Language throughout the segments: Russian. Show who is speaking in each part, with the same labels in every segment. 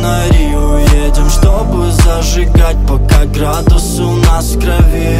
Speaker 1: фонари уедем, чтобы зажигать, пока градус у нас в крови.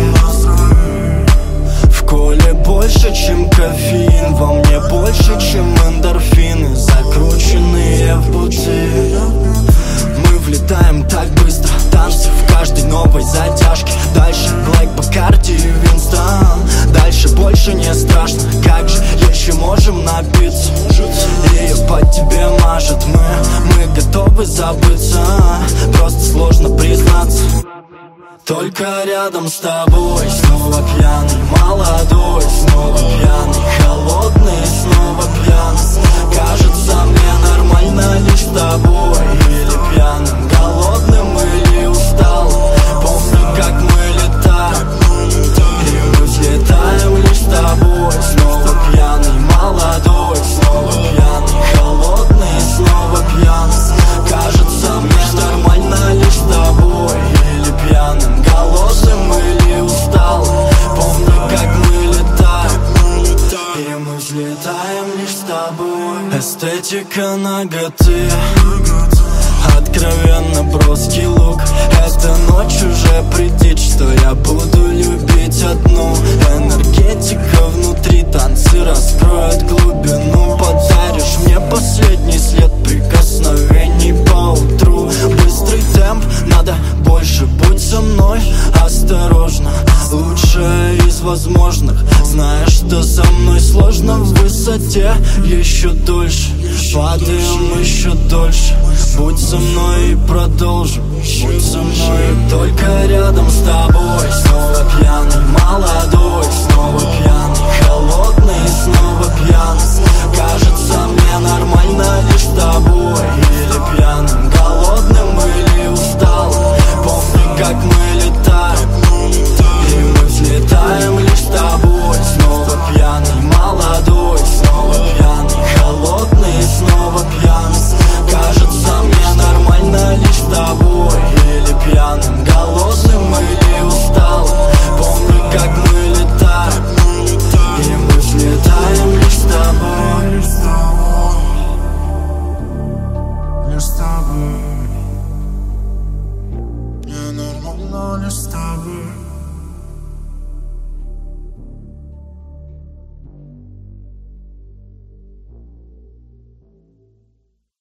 Speaker 1: В коле больше, чем кофеин, во мне больше, чем эндорфины, закрученные в пути. Мы влетаем так быстро, танцы в каждой новой затяжке. Дальше Блэк, Бакарди и Винстон. Дальше больше не страшно, как же еще можем напиться? Ее по тебе мажет, мы готовы забыться. Просто сложно признаться. Только рядом с тобой, снова пьяный, молодой, снова пьяный, холодный, снова пьяный. Кажется, мне нормально лишь с тобой. Или пьяным, голодным, или усталым. Помню, как мы летаем, и мы взлетаем лишь с тобой. Снова пьяный, молодой, снова пьяный, холодный, снова пьяный. Кажется, мне нормально лишь с тобой. Или пьяным, голодным, или усталым. Помню, как мы летаем, и мы взлетаем лишь с тобой. Эстетика наготы, откровенно броский лук. Эта ночь уже придет, что я буду любить одну. Энергетика внутри, танцы раскроют глубину. Подаришь мне последний след прикосновений по утру. Быстрый темп, надо больше, будь со мной осторожно. Лучшее из возможных, знаешь, что со мной сложно. В высоте еще дольше, падаем еще дольше. Будь со мной и продолжим, будь со мной. Только рядом с тобой, снова пьяный, молодой, снова пьяный, холодный.